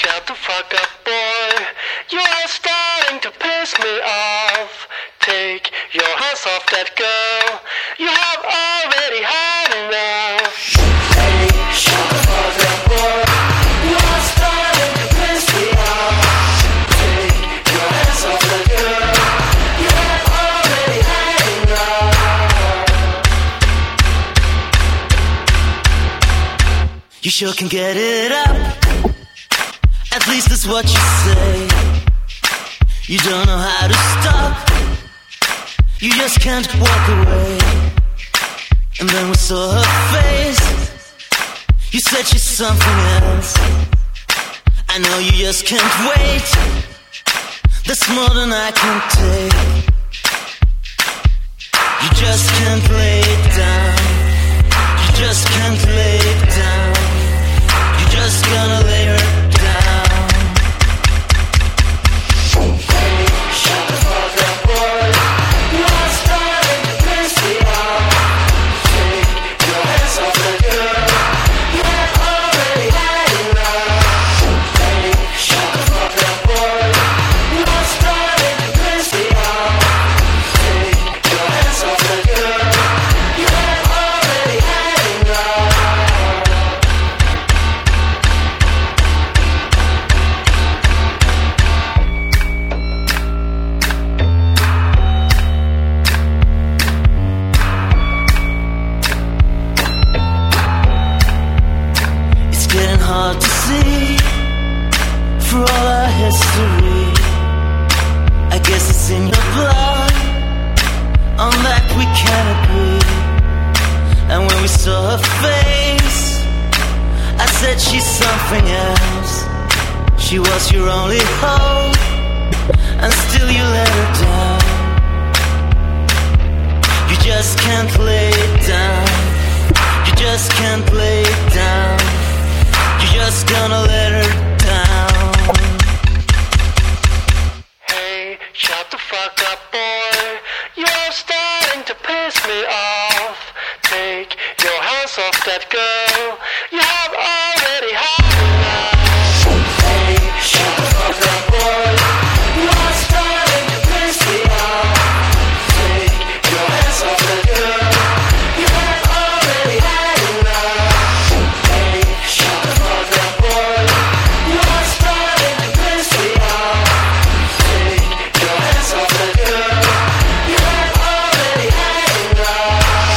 shut the fuck up, boy. You are starting to piss me off. Take your hands off that girl. You have already had enough. Hey, shut the fuck up, boy. You are starting to piss me off. Take your hands off that girl. You have already had enough. You sure can get it up. At least that's what you say. You don't know how to stop. You just can't walk away. And then we saw her face. You said she's something else. I know you just can't wait. That's more than I can take. You just can't lay it down. You just can't lay it down. You're just gonna lay her down. Hey, shut the fuck up, boy. You are starting to piss me off. Take your hands off the girl. You have already had enough. Hey, shut the fuck up, boy. You are starting to piss me off. Take your hands off the girl. You have already had enough. It's getting hard to see through all our history. I guess it's in your blood. On that we can agree. And when we saw her face, I said she's something else. She was your only hope, and still you let her down. You just can't lay it down. You just can't lay it down. You're just gonna let her down. Hey, shut the fuck up, boy. You're starting to piss me off. Take your hands off that girl. You have already had enough. Hey, shut the fuck up, boy. You are starting to piss me off. Take your hands off that girl. You have already had enough. Hey, shut the fuck up, boy. You are starting to piss me off. Take your hands off that girl. You have already had enough.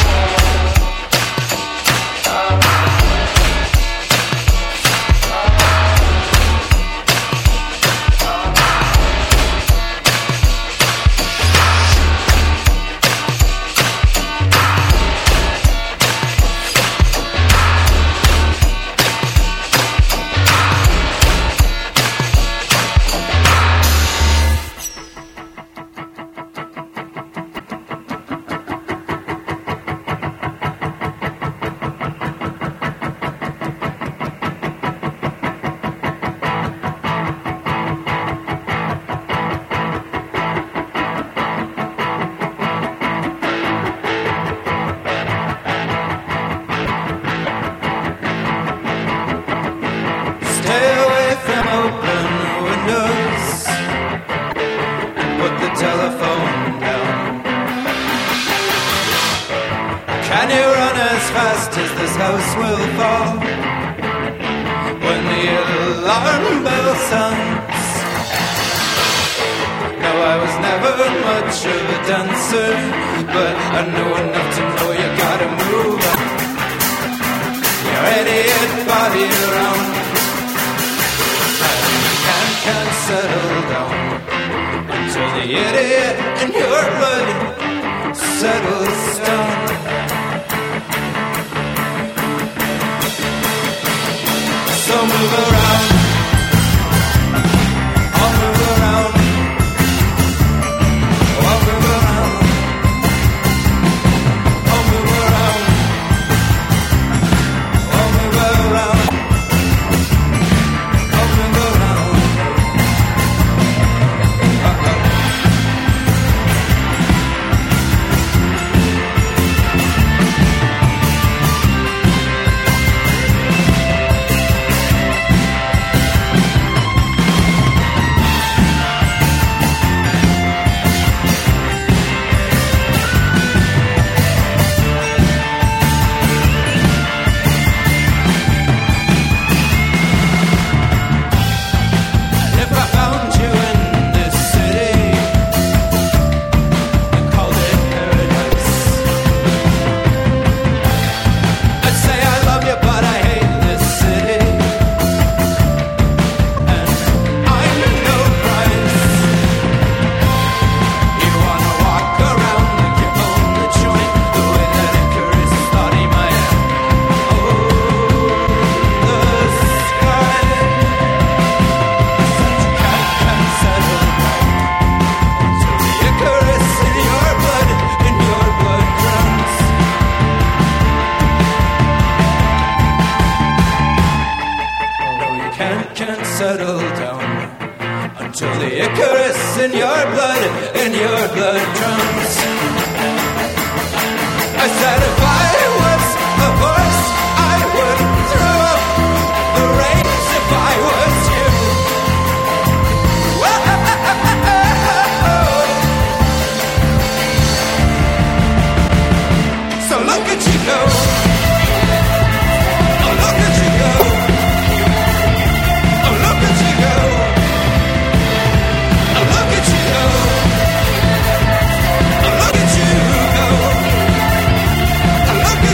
Stay away from open windows and put the telephone down. Can you run as fast as this house will fall when the alarm bell sounds? No, I was never much of a dancer, but I know enough to know you gotta move your idiot body around. Can't settle down until the idiot in your blood settles down. So move around, I'll move around, I'll move around, I'll move around, I'll move around, I'll move around. can settle down until the Icarus in your blood drowns. I said if I was a horse, I would throw up the reins if I was you. So look at you go. Oh, look at you go. Oh, look at you go. Oh, look at you go. Oh, look at you go. Oh, look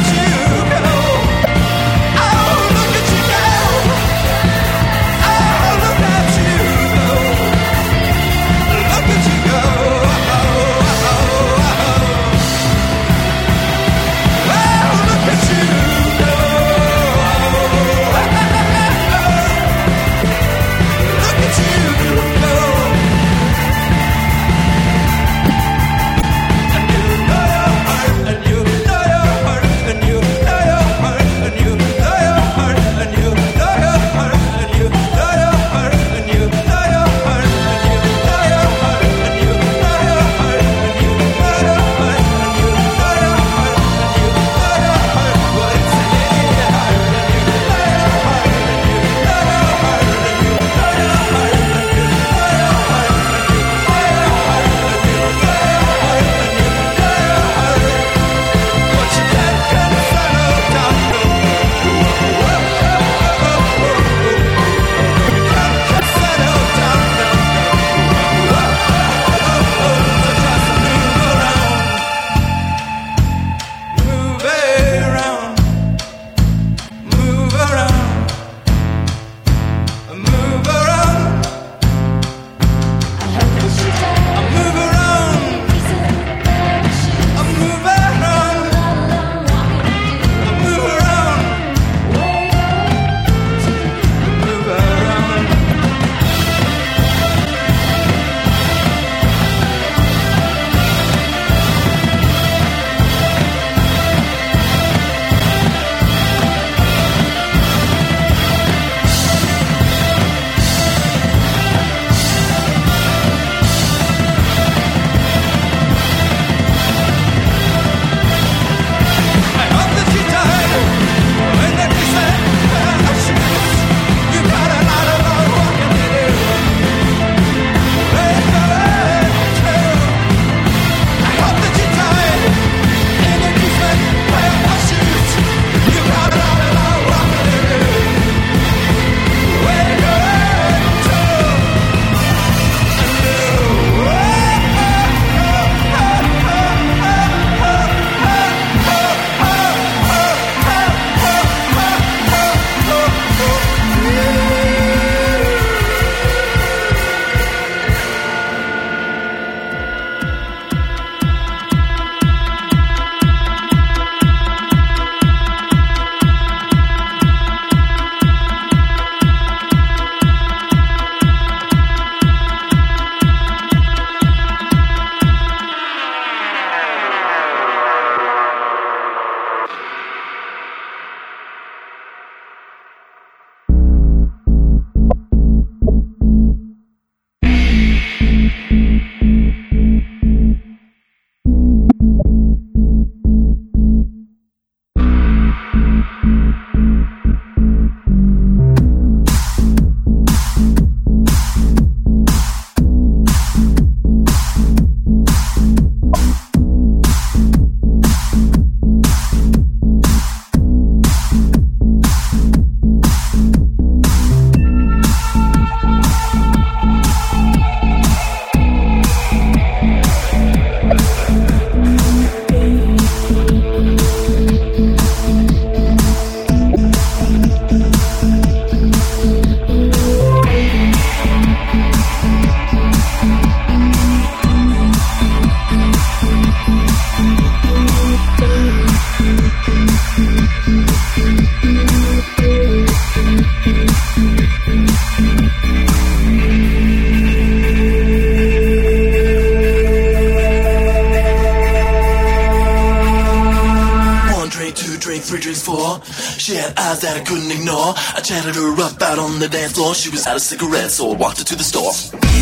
had eyes that I couldn't ignore. I chatted her up out on the dance floor. She was out of cigarettes, so I walked her to the store.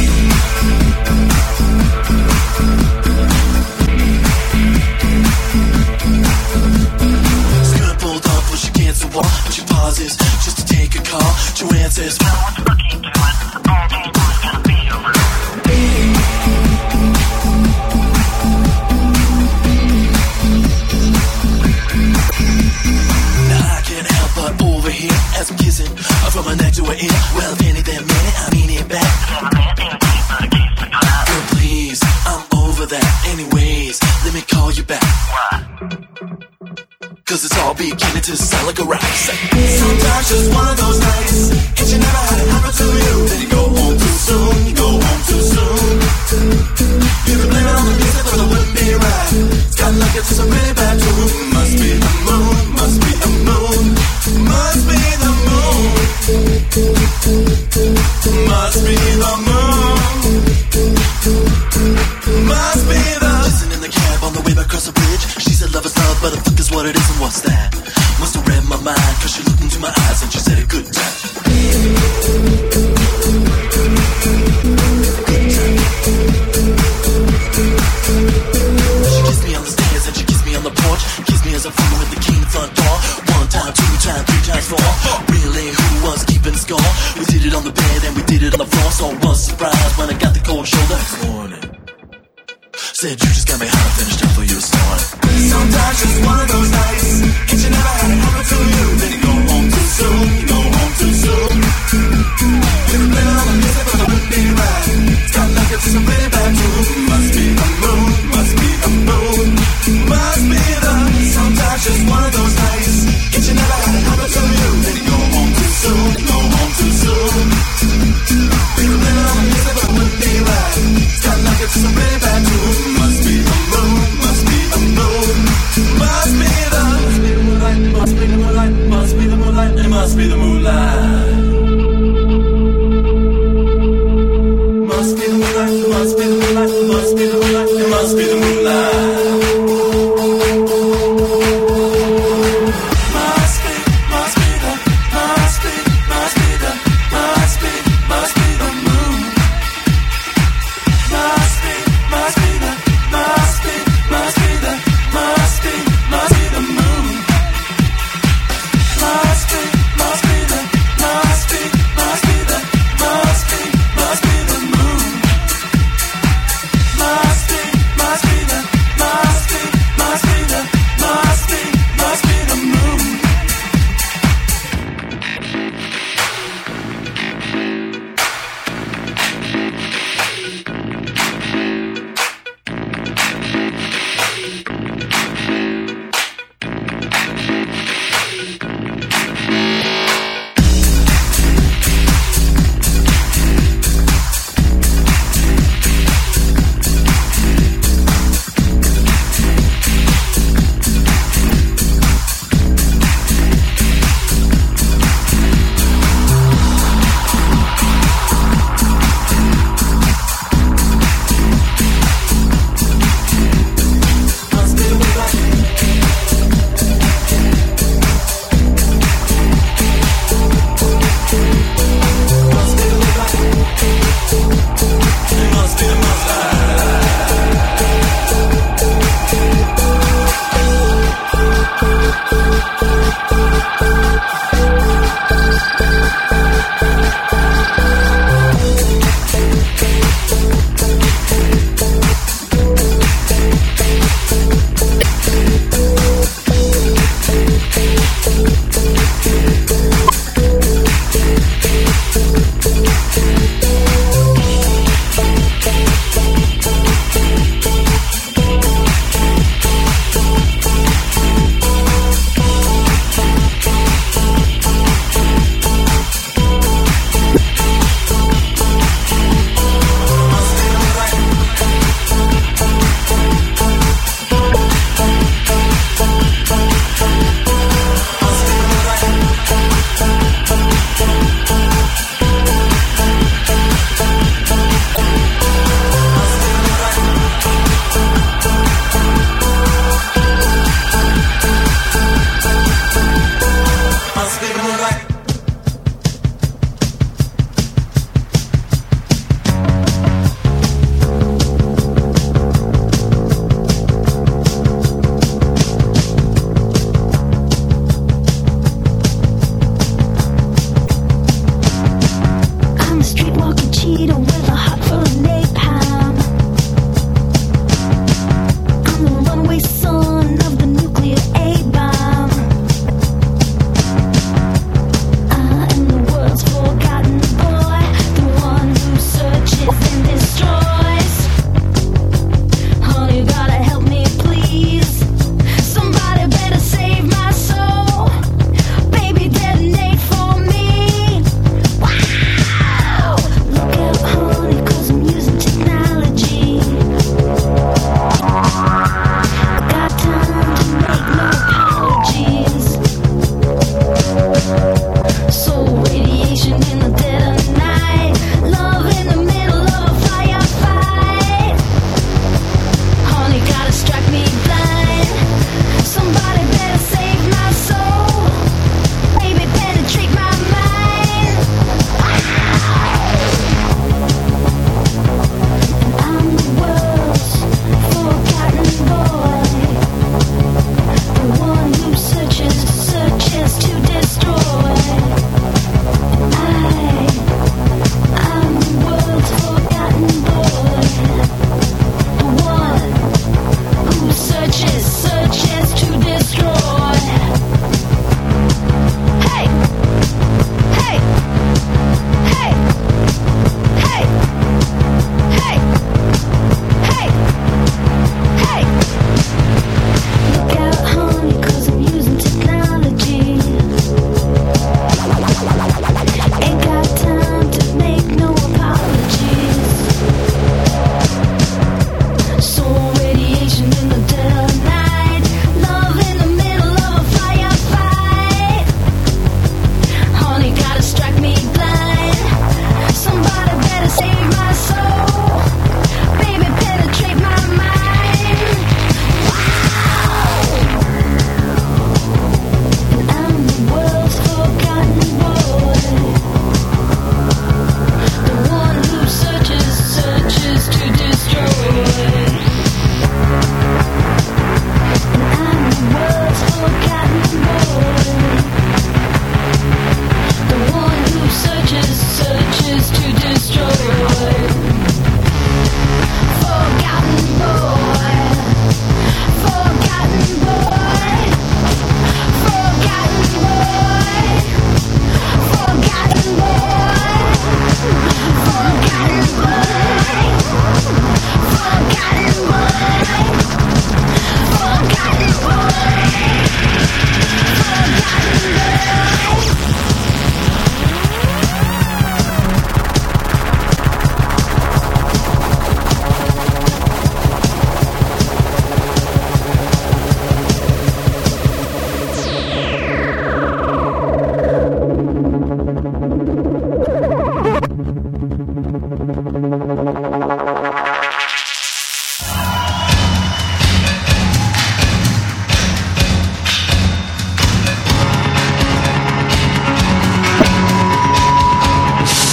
Skirt pulled up when she can't walk, but she pauses just to take a call. Joanne says, "Well, what the fuck are you doing? All day is gonna be over." As I'm kissing from her neck to her ear. Well, any damn minute, I mean it back. Girl, please, I'm over that. Anyways, let me call you back. Why? Cause it's all beginning to sound like a rap. Sometimes just one of those nights, and you never had it happen to you. Then you go home too soon, you go home too soon. You can blame it on the music, but it wouldn't be right. It's got like it's just a really bad tune. Must be the moon, must be the moon. Must be the moon. Must be the moon. Must be the. Listen in the cab on the way back across the bridge. She said love is love, but the fuck is what it is and what's that? Must have read my mind, cause she looked into my eyes and she said a good time. She kissed me on the stairs and she kissed me on the porch. Kissed me as I'm fooling with the key in the front door. 1 time, 2 time, 3 times, 4. Really, who was keeping score? We did it on the bed and we did it on the floor. So I was surprised when I got the cold shoulder this morning. Said you just got me hot, finished up for you this morning. Sometimes just one of those nights, and you never had it happen to you. Then you go home too soon, you go home too soon. You can blame it on the music, but it wouldn't be right. It's got like it's just a really bad tune. Must be the moon, must be the moon. Must be the. Sometimes just one of those nights, and you never had it happen to you. Then you go home too soon, you go home too soon. You can blame it on the music, but it wouldn't be right. It's got like it's just a really bad tune. Must be the moon, must be the moon. Must be the. Must be the moonlight, must be the moonlight, it must be the moonlight. Must be the moonlight, must be the moonlight, must be the moonlight, it must be the moonlight.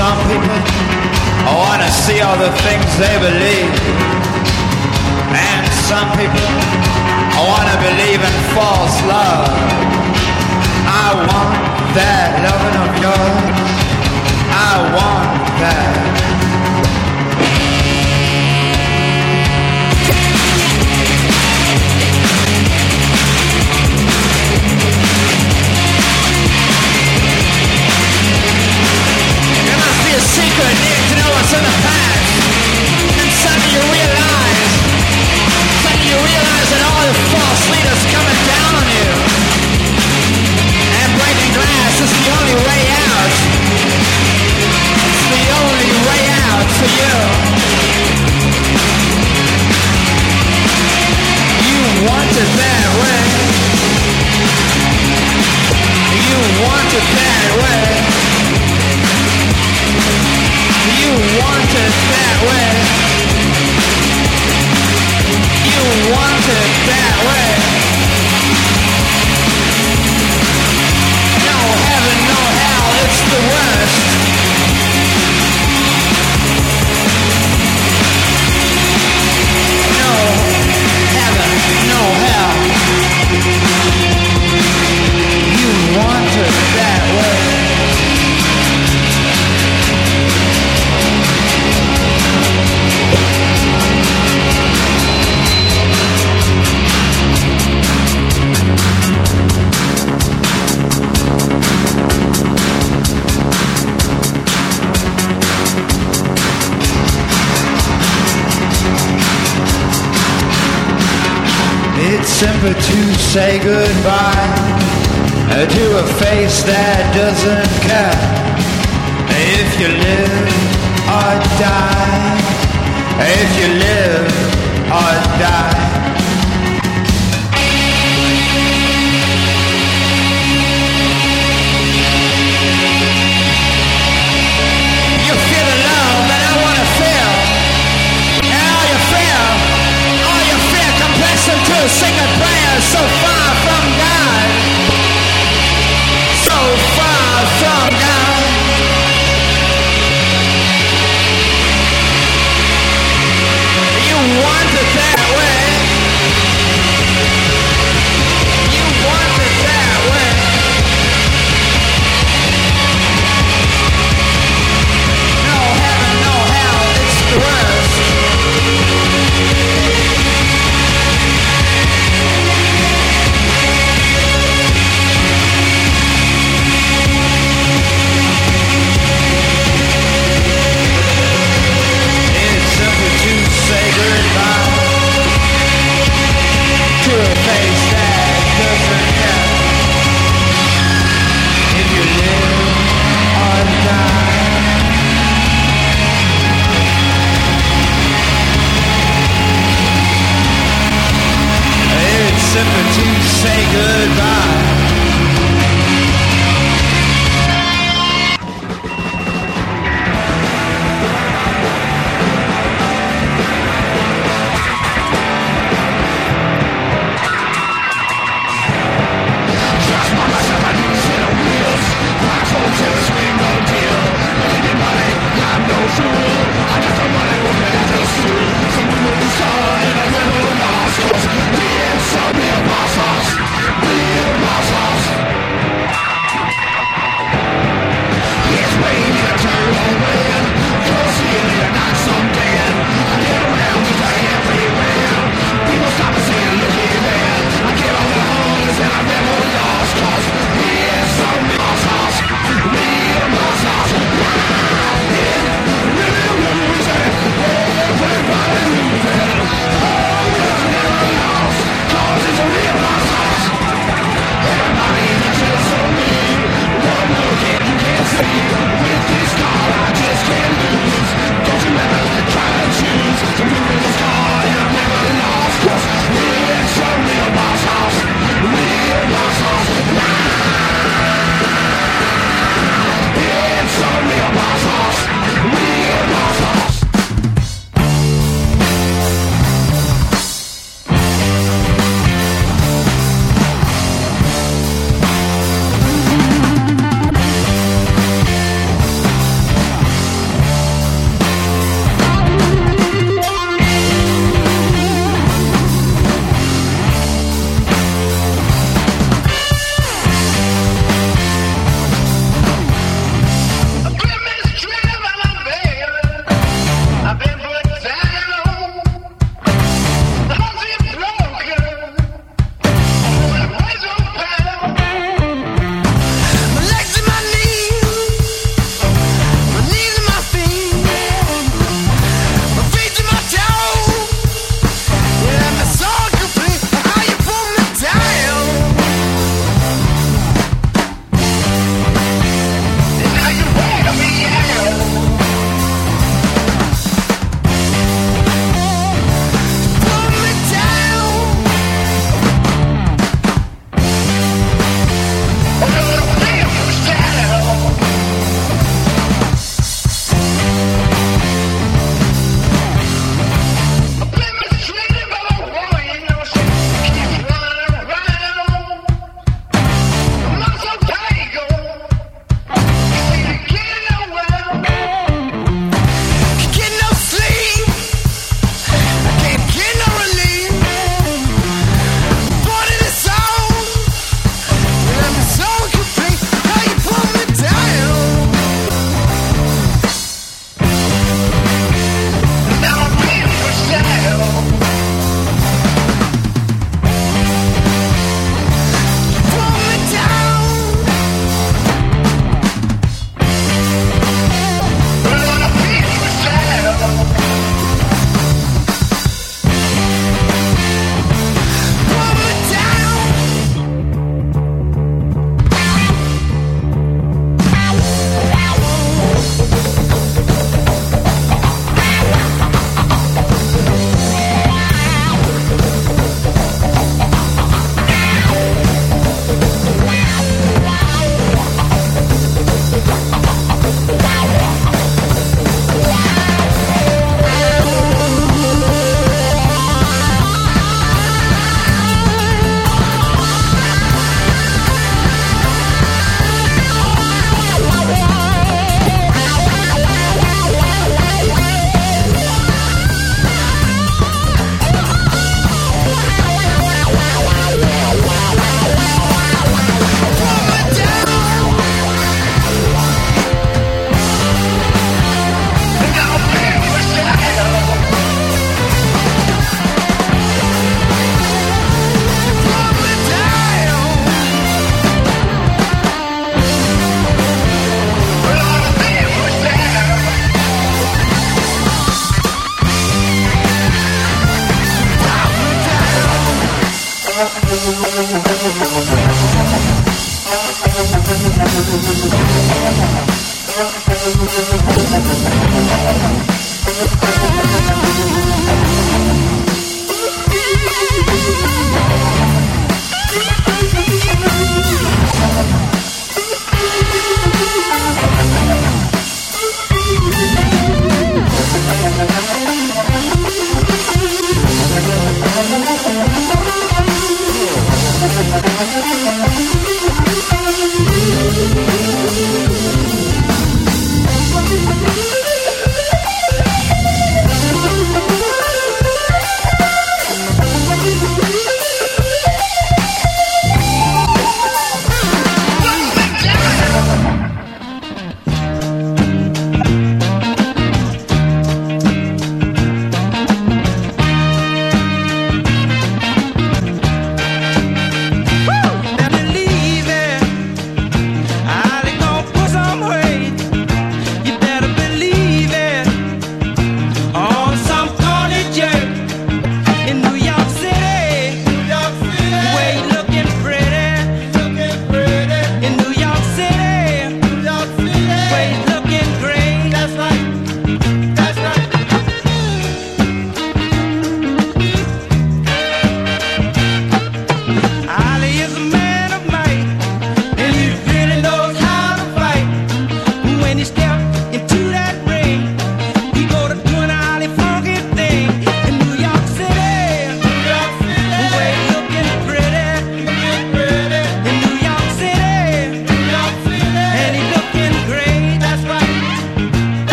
Some people want to see all the things they believe, and some people want to believe in false love. I want that loving of yours. I want that. A secret need to know what's in the past, and suddenly you realize that all the false leaders coming down on you, and breaking glass is the only way out. It's the only way out for you. You want it that way. You want it that way. You want it that way. You want it that way. No heaven, no hell, it's the worst. No heaven, no hell. You want it that way. It's simple to say goodbye to a face that doesn't care if you live or die. If you live or die. You feel the love that I wanna feel, and all you fear complex into a single prayer so far from God, so far from God. You want it that way.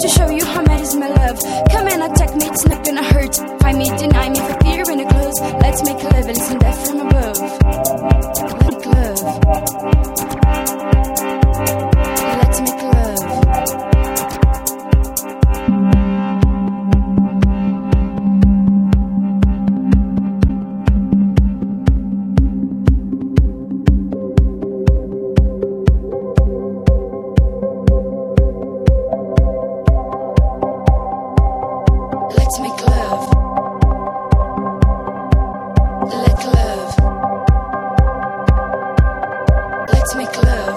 to show you how mad is my love. Come and attack me, it's not gonna hurt. Find me, deny me, for fear in the clothes. Let's make love and listen that from above. Make love. Let's make love. Let's make love. Let love. Let's make love.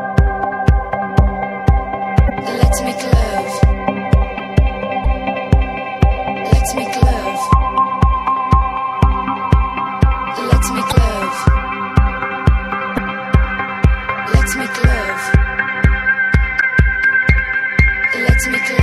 Let's make love. Let's make love. Let's make love. Let's make love. Let's make love.